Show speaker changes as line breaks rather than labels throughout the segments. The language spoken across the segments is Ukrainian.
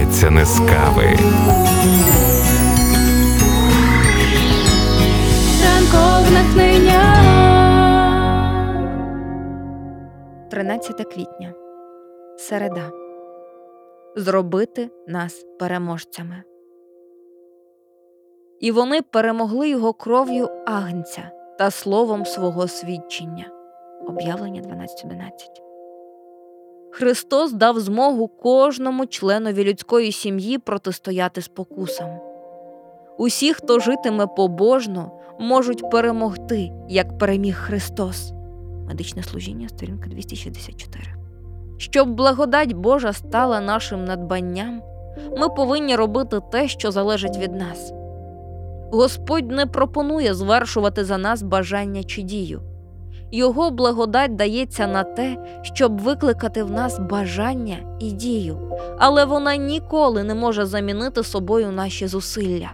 починається не з кави.
Ранкове натхнення.
13 квітня. Середа. Зробити нас переможцями. І вони перемогли його кров'ю агнця та словом свого свідчення. Об'явлення 12:11. Христос дав змогу кожному членові людської сім'ї протистояти спокусам. Усі, хто житиме побожно, можуть перемогти, як переміг Христос. Медичне служіння, сторінка 264. Щоб благодать Божа стала нашим надбанням, ми повинні робити те, що залежить від нас. Господь не пропонує звершувати за нас бажання чи дію. Його благодать дається на те, щоб викликати в нас бажання і дію, але вона ніколи не може замінити собою наші зусилля.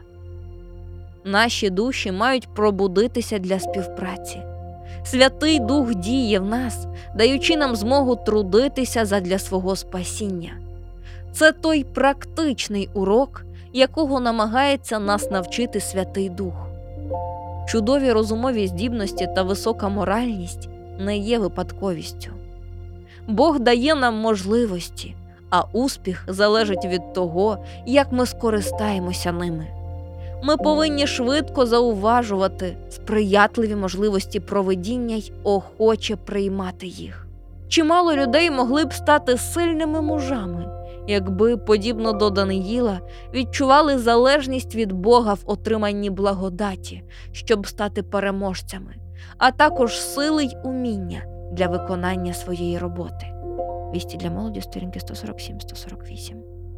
Наші душі мають пробудитися для співпраці. Святий Дух діє в нас, даючи нам змогу трудитися задля свого спасіння. Це той практичний урок, якого намагається нас навчити Святий Дух. Чудові розумові здібності та висока моральність не є випадковістю. Бог дає нам можливості, а успіх залежить від того, як ми скористаємося ними. Ми повинні швидко зауважувати сприятливі можливості провидіння й охоче приймати їх. Чимало людей могли б стати сильними мужами, якби, подібно до Даниїла, відчували залежність від Бога в отриманні благодаті, щоб стати переможцями, а також сили й уміння для виконання своєї роботи. Вісті для молоді, сторінки 147-148.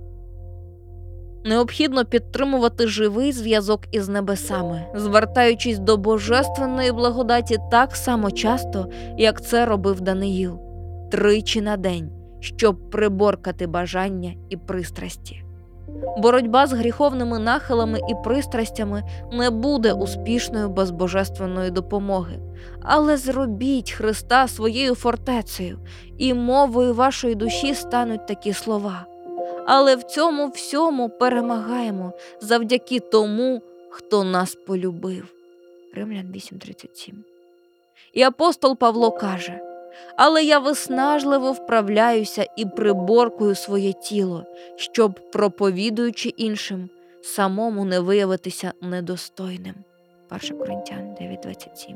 Необхідно підтримувати живий зв'язок із небесами, звертаючись до божественної благодаті так само часто, як це робив Даниїл, 3 на день, щоб приборкати бажання і пристрасті. Боротьба з гріховними нахилами і пристрастями не буде успішною без божественної допомоги. Але зробіть Христа своєю фортецею, і мовою вашої душі стануть такі слова: «Але в цьому всьому перемагаємо завдяки тому, хто нас полюбив». Римлян 8:37. І апостол Павло каже: «Але я виснажливо вправляюся і приборкую своє тіло, щоб, проповідуючи іншим, самому не виявитися недостойним». 1 Коринтян 9:27.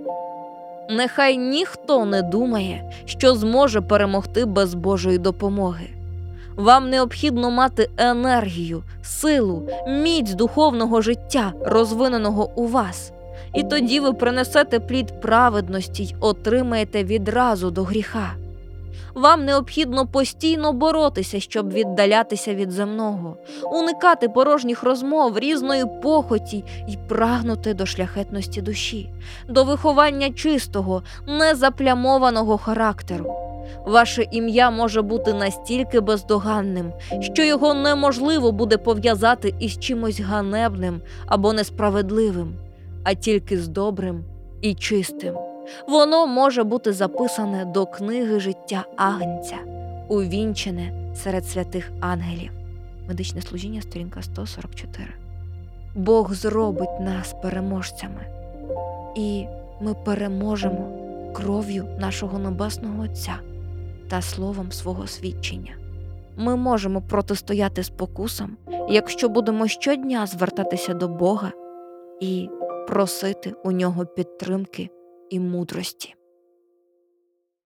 Нехай ніхто не думає, що зможе перемогти без Божої допомоги. Вам необхідно мати енергію, силу, міць духовного життя, розвиненого у вас. І тоді ви принесете плід праведності й отримаєте відразу до гріха. Вам необхідно постійно боротися, щоб віддалятися від земного, уникати порожніх розмов, різної похоті й прагнути до шляхетності душі, до виховання чистого, незаплямованого характеру. Ваше ім'я може бути настільки бездоганним, що його неможливо буде пов'язати із чимось ганебним або несправедливим, а тільки з добрим і чистим. Воно може бути записане до книги життя Агнця, увінчене серед святих ангелів. Медичне служіння, сторінка 144. Бог зробить нас переможцями, і ми переможемо кров'ю нашого Небесного Отця та словом свого свідчення. Ми можемо протистояти спокусам, якщо будемо щодня звертатися до Бога і просити у нього підтримки і мудрості.